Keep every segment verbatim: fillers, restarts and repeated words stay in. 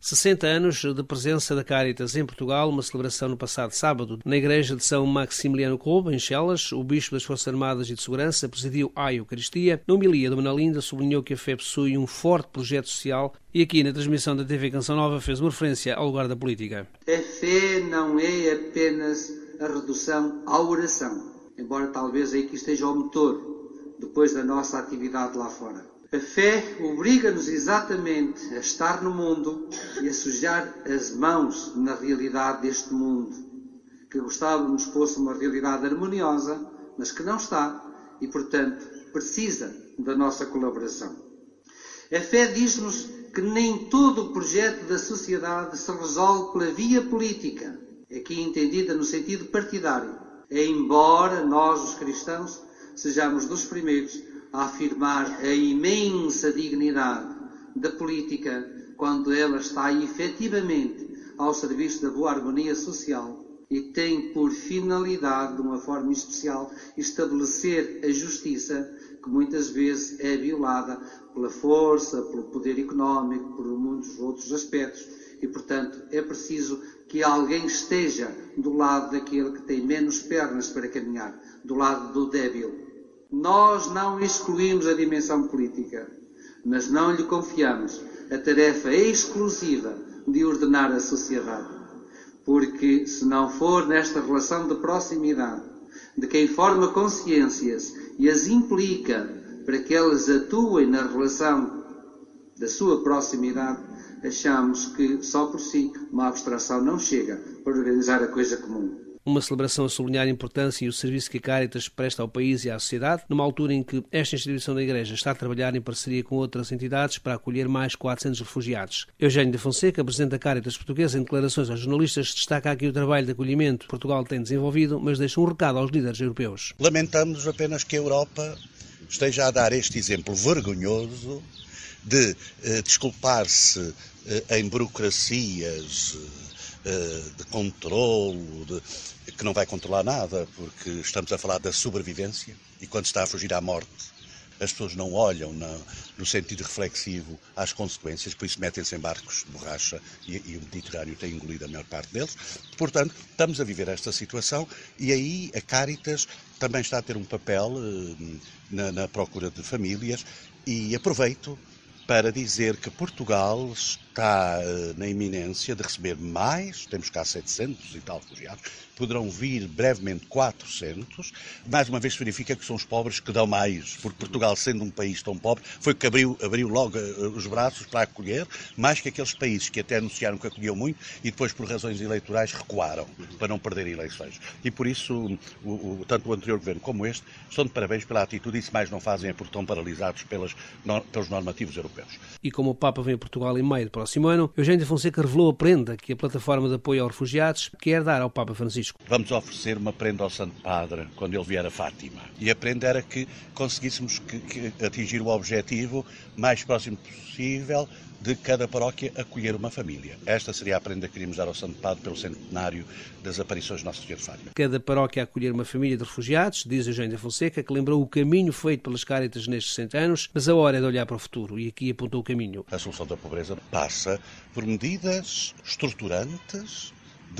sessenta anos de presença da Cáritas em Portugal, uma celebração no passado sábado na Igreja de São Maximiliano Kolbe, em Chelas. O Bispo das Forças Armadas e de Segurança presidiu a Eucaristia. Na homilia, Dona Linda sublinhou que a fé possui um forte projeto social e aqui na transmissão da T V Canção Nova fez uma referência ao lugar da política. A fé não é apenas a redução à oração, embora talvez aí que esteja o motor depois da nossa atividade lá fora. A fé obriga-nos exatamente a estar no mundo e a sujar as mãos na realidade deste mundo, que gostávamos que fosse uma realidade harmoniosa, mas que não está e, portanto, precisa da nossa colaboração. A fé diz-nos que nem todo o projeto da sociedade se resolve pela via política, aqui entendida no sentido partidário, embora nós, os cristãos, sejamos dos primeiros a afirmar a imensa dignidade da política quando ela está efetivamente ao serviço da boa harmonia social e tem por finalidade, de uma forma especial, estabelecer a justiça que muitas vezes é violada pela força, pelo poder económico, por muitos outros aspectos e, portanto, é preciso que alguém esteja do lado daquele que tem menos pernas para caminhar, do lado do débil. Nós não excluímos a dimensão política, mas não lhe confiamos a tarefa exclusiva de ordenar a sociedade. Porque, se não for nesta relação de proximidade, de quem forma consciências e as implica para que elas atuem na relação da sua proximidade, achamos que só por si uma abstração não chega para organizar a coisa comum. Uma celebração a sublinhar a importância e o serviço que a Cáritas presta ao país e à sociedade, numa altura em que esta instituição da Igreja está a trabalhar em parceria com outras entidades para acolher mais quatrocentos refugiados. Eugênio da Fonseca, presidente da Cáritas Portuguesa, em declarações aos jornalistas, destaca aqui o trabalho de acolhimento que Portugal tem desenvolvido, mas deixa um recado aos líderes europeus. Lamentamos apenas que a Europa esteja a dar este exemplo vergonhoso de eh, desculpar-se eh, em burocracias eh, de controlo, de, que não vai controlar nada, porque estamos a falar da sobrevivência e quando está a fugir à morte, as pessoas não olham na, no sentido reflexivo às consequências, por isso metem-se em barcos de borracha e, e o Mediterrâneo tem engolido a maior parte deles. Portanto, estamos a viver esta situação e aí a Cáritas também está a ter um papel eh, na, na procura de famílias e aproveito para dizer que Portugal está uh, na iminência de receber mais, temos cá setecentos e tal refugiados, poderão vir brevemente quatrocentos. Mais uma vez se verifica que são os pobres que dão mais, porque Portugal, sendo um país tão pobre, foi que abriu, abriu logo uh, os braços para acolher, mais que aqueles países que até anunciaram que acolhiam muito e depois, por razões eleitorais, recuaram para não perder eleições. E por isso, o, o, tanto o anterior governo como este estão de parabéns pela atitude e se mais não fazem é porque estão paralisados pelas, no, pelos normativos europeus. E como o Papa vem a Portugal em maio do próximo ano, Eugênio da Fonseca revelou a prenda que a plataforma de apoio aos refugiados quer dar ao Papa Francisco. Vamos oferecer uma prenda ao Santo Padre quando ele vier a Fátima. E a prenda era que conseguíssemos que, que atingir o objetivo mais próximo possível de cada paróquia acolher uma família. Esta seria a prenda que queríamos dar ao Santo Padre pelo centenário das aparições de Nossa Senhora de Fátima. Cada paróquia acolher uma família de refugiados, diz Eugênio da Fonseca, que lembrou o caminho feito pelas Cáritas nestes sessenta anos, mas a hora é de olhar para o futuro e aqui apontou o caminho. A solução da pobreza passa por medidas estruturantes,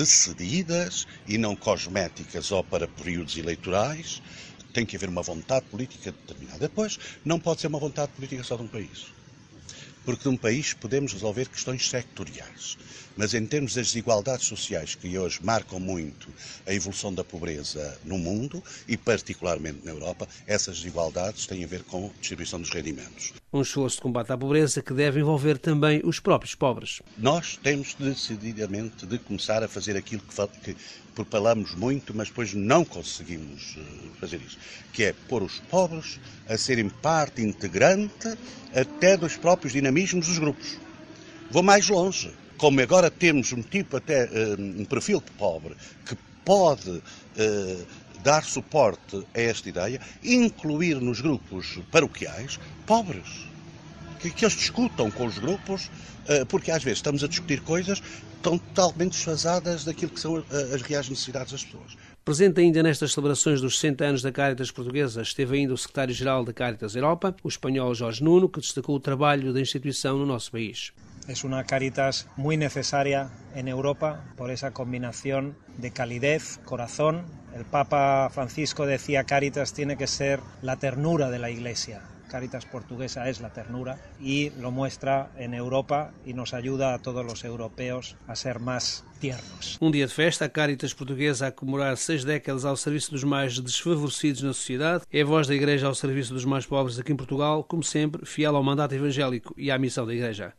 decididas e não cosméticas ou para períodos eleitorais. Tem que haver uma vontade política determinada. Depois, não pode ser uma vontade política só de um país. Porque de um país podemos resolver questões sectoriais, mas em termos das desigualdades sociais que hoje marcam muito a evolução da pobreza no mundo e particularmente na Europa, essas desigualdades têm a ver com a distribuição dos rendimentos. Um esforço de combate à pobreza que deve envolver também os próprios pobres. Nós temos decididamente de começar a fazer aquilo que, que propalamos muito, mas depois não conseguimos fazer isso, que é pôr os pobres a serem parte integrante até dos próprios dinamismos dos grupos. Vou mais longe. Como agora temos um tipo até, um perfil pobre, que pode uh, dar suporte a esta ideia, incluir nos grupos paroquiais pobres. Que, que eles discutam com os grupos, uh, porque às vezes estamos a discutir coisas totalmente desfasadas daquilo que são uh, as reais necessidades das pessoas. Presente ainda nestas celebrações dos sessenta anos da Cáritas Portuguesa, esteve ainda o secretário-geral da Cáritas Europa, o espanhol Jorge Nuno, que destacou o trabalho da instituição no nosso país. Es una Cáritas muy necesaria en Europa por esa combinación de calidez, corazón. El Papa Francisco decía Cáritas tiene que ser la ternura de la Iglesia. Cáritas portuguesa es la ternura y lo muestra en Europa y nos ayuda a todos los europeos a ser más tiernos. Um dia de festa, a Cáritas portuguesa a comemorar seis décadas ao serviço dos mais desfavorecidos na sociedade. É a voz da Igreja ao serviço dos mais pobres aqui em Portugal, como sempre, fiel ao mandato evangélico e à missão da Igreja.